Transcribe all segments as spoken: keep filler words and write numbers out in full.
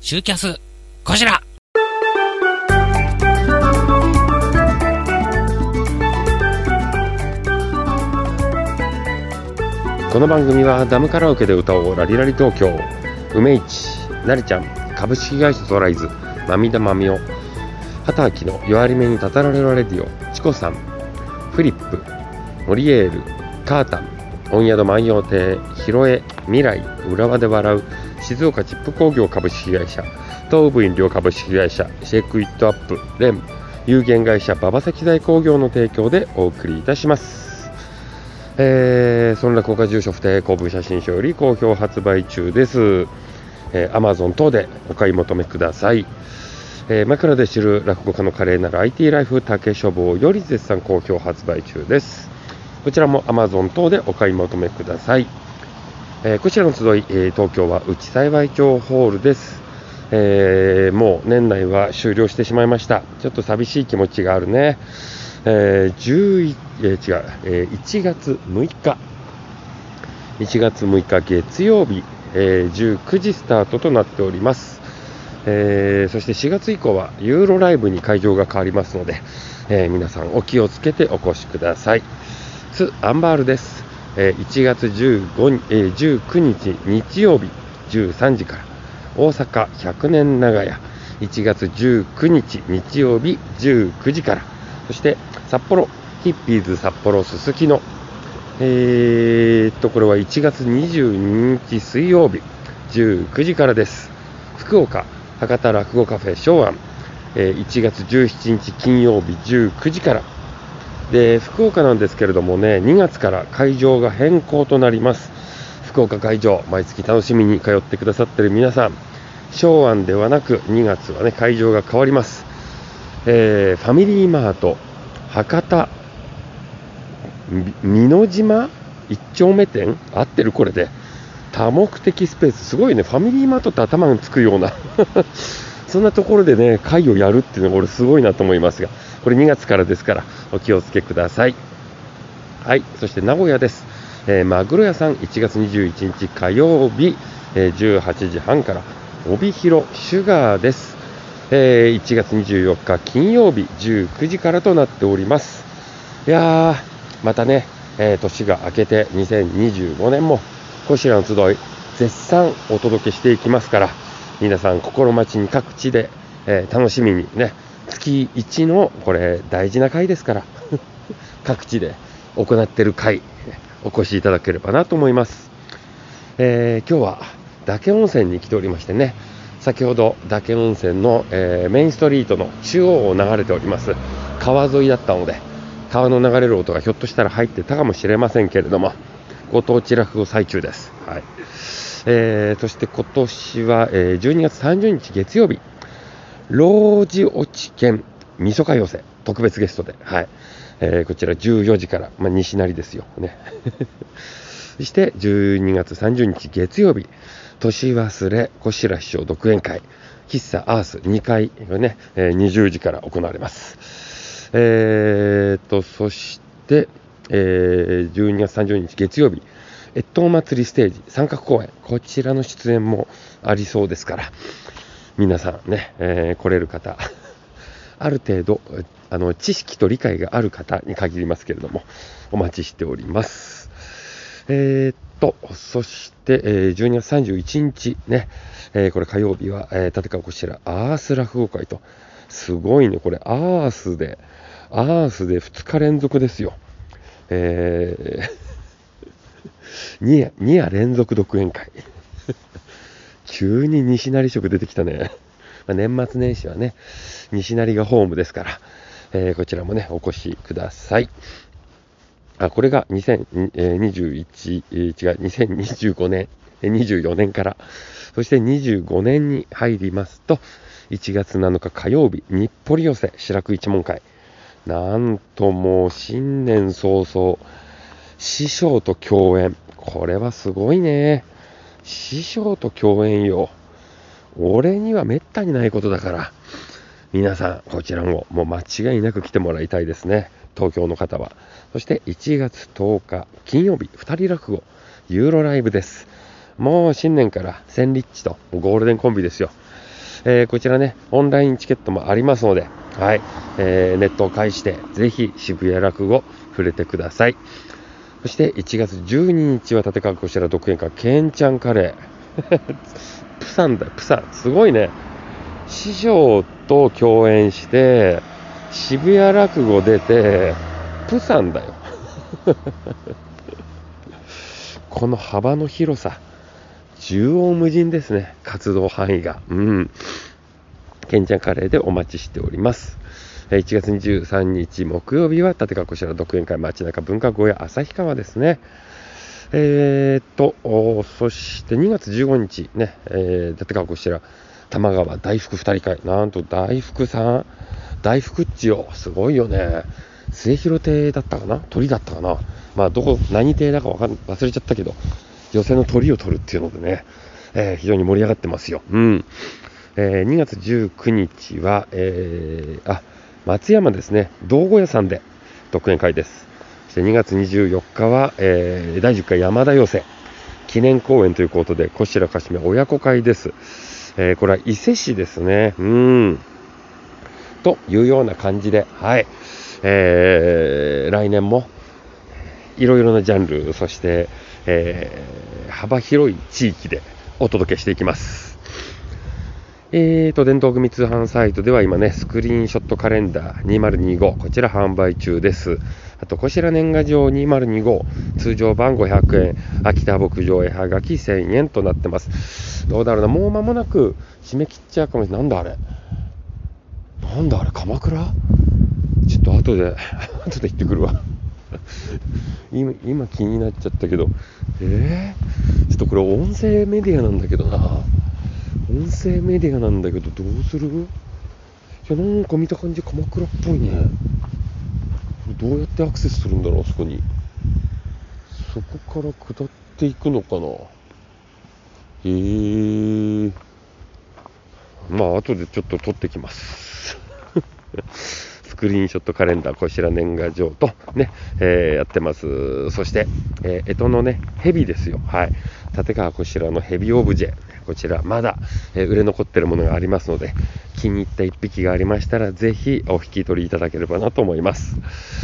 中キャスこちら。 この番組はダムカラオケで歌おうラリラリ東京、梅市、なりちゃん、株式会社トライズ、まみだまみお、畑明の弱り目にたたられらレディオ、チコさん、フリップ、モリエール、カータン、温宿万葉亭、ヒロエ、未来、浦和で笑う、静岡チップ工業株式会社、東武飲料株式会社、シェイクイットアップ、レン、有限会社馬場石材工業の提供でお送りいたします。えー、そんな落語家住所不定公文写真書より好評発売中です。えー、Amazon 等でお買い求めください。えー、枕で知る落語家の華麗なる アイティー ライフ竹書房より絶賛好評発売中です。こちらも Amazon 等でお買い求めください。えー、こちらの集い、えー、東京は内幸町ホールです。えー、もう年内は終了してしまいました。ちょっと寂しい気持ちがあるね。えー、じゅういちえー、違う、えー、いちがつむいかいちがつむいか月曜日、えー、じゅうくじスタートとなっております。えー、そしてしがつ以降はユーロライブに会場が変わりますので、えー、皆さんお気をつけてお越しください。ツ・アンバールです。えー、いちがつじゅうごにち、えー、じゅうくにち日曜日じゅうさんじから大阪ひゃくねん長屋、いちがつじゅうくにち日曜日じゅうくじから、そして札幌ヒッピーズ札幌すすきの、えー、っとこれはいちがつにじゅうににち水曜日じゅうくじからです。福岡博多落語カフェ昭安、えー、いちがつじゅうしちにち金曜日じゅうくじからで、福岡なんですけれどもね、にがつから会場が変更となります。福岡会場毎月楽しみに通ってくださっている皆さん、昭安ではなくにがつはね会場が変わります。えー、ファミリーマート博多美濃島一丁目店合ってる？これで多目的スペース、すごいね。ファミリーマートって頭につくようなそんなところでね会をやるっていうのが俺すごいなと思いますが、これにがつからですからお気をつけください。はい、そして名古屋です。えー、マグロ屋さんいちがつにじゅういちにち火曜日、えー、じゅうはちじはんから帯広シュガーです。えー、いちがつにじゅうよっか金曜日じゅうくじからとなっております。いやーまたね、えー、年が明けてにせんにじゅうごねんもこちらの集い絶賛お届けしていきますから、皆さん心待ちに各地で、えー、楽しみにね、月いちのこれ大事な会ですから各地で行っている会お越しいただければなと思います。えー、今日は嶽温泉に来ておりましてね、先ほど嶽温泉の、えー、メインストリートの中央を流れております川沿いだったので、川の流れる音がひょっとしたら入ってたかもしれませんけれども、ご当地落語最中です。はい。えー、そして今年は、えー、じゅうにがつさんじゅうにち月曜日、老子落ち県みそか寄せ特別ゲストで、はい、えー、こちらじゅうよじから、まあ、西成ですよねそしてじゅうにがつさんじゅうにち月曜日、年忘れ小白師匠独演会喫茶アースにかいがね、えー、にじゅうじから行われます。えーとそして、えー、じゅうにがつさんじゅうにち月曜日、越冬祭りステージ三角公演、こちらの出演もありそうですから、皆さんね、えー、来れる方ある程度あの知識と理解がある方に限りますけれどもお待ちしております。えーとそして、えー、じゅうにがつさんじゅういちにちね、えー、これ火曜日は、えー、立川こちらアース落語会と、すごいねこれ、アースでアースでふつか連続ですよ。えー、に夜に夜連続独演会急に西成色出てきたね。まあ、年末年始はね西成がホームですから、えー、こちらもねお越しください。あ、これがにせんにじゅういち、えー、違うにせんにじゅうごねんにじゅうよねんから、そしてにじゅうごねんに入りますといちがつなのか火曜日、日暮里寄せ白く一門会、なんともう新年早々師匠と共演、これはすごいね。師匠と共演よ。俺にはめったにないことだから、皆さんこちらももう間違いなく来てもらいたいですね、東京の方は。そしていちがつとおか金曜日、ふたり落語ユーロライブです。もう新年から千リッチとゴールデンコンビですよ。 えー、こちらね、オンラインチケットもありますので、はい、えー、ネットを介して、ぜひ渋谷落語触れてください。そしていちがつじゅうににちは立川こちら独演会、ケンちゃんカレー。プサンだよ、プサン。すごいね。師匠と共演して、渋谷落語出て、プサンだよ。この幅の広さ、縦横無尽ですね、活動範囲が。うん。ケンちゃんカレーでお待ちしております。いちがつにじゅうさんにち木曜日は立川こちら独演会街中文化小屋旭川ですね。えー、っとそしてにがつじゅうごにちね、えー、立川こちら玉川大福ふたり会、なんと大福さん大福っちよ、すごいよね。末広亭だったかな、鳥だったかな、まあどこ何亭だかわかん忘れちゃったけど、女性の鳥を取るっていうのでね、えー、非常に盛り上がってますよ。うん。えー、にがつじゅうくにちは、えー、あ松山ですね、道後屋さんで独演会です。そしてにがつにじゅうよっかは、えー、だいじゅっかい山田寄せ記念公演ということで、こしらかしめ親子会です。えー、これは伊勢市ですね。うーんというような感じで、はい、えー、来年もいろいろなジャンル、そして、えー、幅広い地域でお届けしていきます。えーと、伝統組通販サイトでは今ね、スクリーンショットカレンダーにせんにじゅうご、こちら販売中です。あと、こちら年賀状にせんにじゅうご、通常版ごひゃくえん、秋田牧場絵はがきせんえんとなってます。どうだろうな、もう間もなく締め切っちゃうかもしれない。なんだあれなんだあれ鎌倉ちょっと後で、後で行ってくるわ。今、今気になっちゃったけど、えー、ちょっとこれ音声メディアなんだけどな。音声メディアなんだけどどうする？いや、なんか見た感じ鎌倉っぽいね。どうやってアクセスするんだろう、そこに。そこから下っていくのかな。へー。まあ後でちょっと撮ってきます。スクリーンショットカレンダー、こちら年賀状とね、えー、やってます。そして、えー、干支のね、蛇ですよ。はい。立川こちらの蛇オブジェ。こちらまだ、えー、売れ残ってるものがありますので、気に入った一匹がありましたら、ぜひお引き取りいただければなと思います。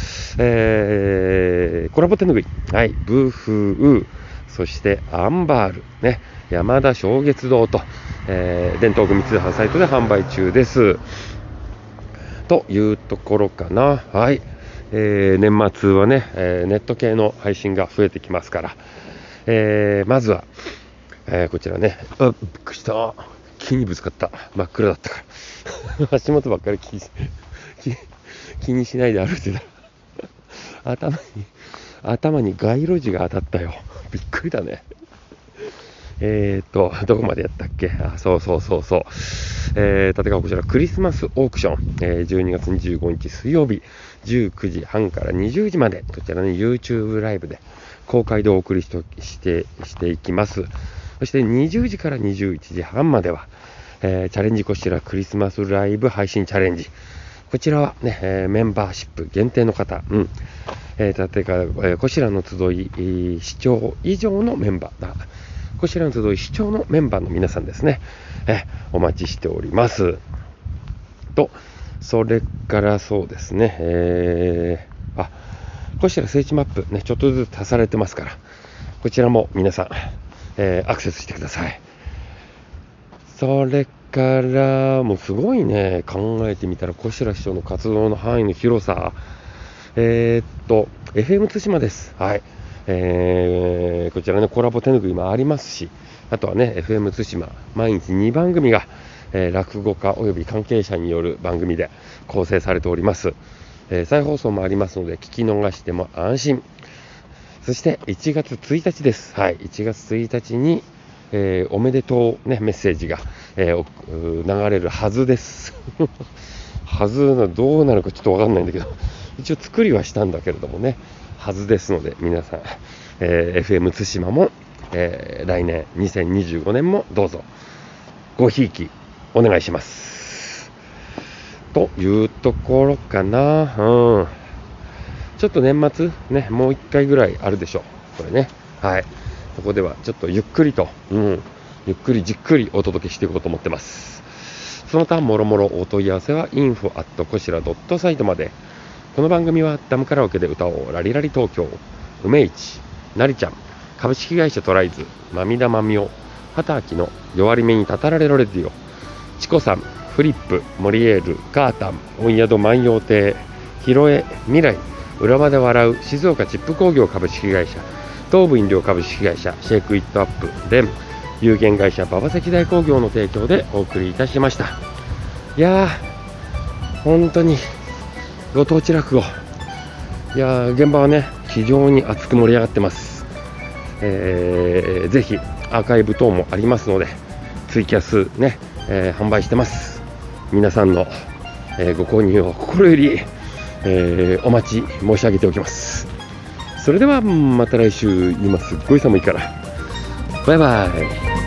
えー、コラボ手ぬぐい。はい。ブーフー、そしてアンバール。ね。山田正月堂と、えー、伝統組通販サイトで販売中です。というところかな。はい、えー、年末はね、えー、ネット系の配信が増えてきますから、えー、まずは、えー、こちらね、あ、びっくりした、木にぶつかった、真っ暗だったから足元ばっかり 気, 気, 気にしないで歩いてた頭に頭に街路樹が当たったよ。びっくりだね。えーと、どこまでやったっけ。あ、そうそうそうそう。えー、立川こちらクリスマスオークション、えー、じゅうにがつにじゅうごにち水曜日じゅうくじはんからにじゅうじまで、こちらね YouTube ライブで公開でお送りしとしてしていきます。そしてにじゅうじからにじゅういちじはんまでは、えー、チャレンジこちらクリスマスライブ配信チャレンジ。こちらはね、えー、メンバーシップ限定の方、うん、えー、立川、えー、こちらの集い、えー、視聴以上のメンバーだ。こちらの集い視聴のメンバーの皆さんですね、えお待ちしておりますと、それからそうですね、えー、あこちら聖地マップね、ちょっとずつ足されてますから、こちらも皆さん、えー、アクセスしてください。それからもうすごいね、考えてみたら小白師匠の活動の範囲の広さ、えー、っと エフエム 対馬です。はい、えー、こちらねコラボ手ぬぐいもありますし、あとはね エフエム 対馬毎日にばんぐみが、えー、落語家および関係者による番組で構成されております。えー、再放送もありますので聞き逃しても安心。そしていちがつついたちです。はい、いちがつついたちに、えー、おめでとう、ね、メッセージが、えー、流れるはずですはずなどうなるかちょっと分かんないんだけど、一応作りはしたんだけれどもね、はずですので皆さん、えー、エフエム 対馬も、えー、来年にせんにじゅうごねんもどうぞごひいきお願いしますというところかな。うん、ちょっと年末ねもういっかいぐらいあるでしょうこれね。はい、そこではちょっとゆっくりと、うん、ゆっくりじっくりお届けしていこうと思ってます。 その他もろもろお問い合わせは インフォ アット コシラ ドット サイトまで。この番組はダムカラオケで歌おうラリラリ東京、梅市、なりちゃん、株式会社トライズ、まみだまみお、畑明の弱り目にたたられろレディオ、チコさん、フリップ、モリエール、ガータン、温宿万葉亭、ヒロエ、未来、裏まで笑う、静岡チップ工業株式会社、東武飲料株式会社、シェイクイットアップ、デン、有限会社馬場石大工業の提供でお送りいたしました。いやー、本当にご当地落語、いやー、現場はね、非常に熱く盛り上がってます。えー、ぜひアーカイブ等もありますので、ツイキャスね、えー、販売してます。皆さんの、えー、ご購入を心より、えー、お待ち申し上げておきます。それではまた来週、今すっごい寒いから、バイバイ。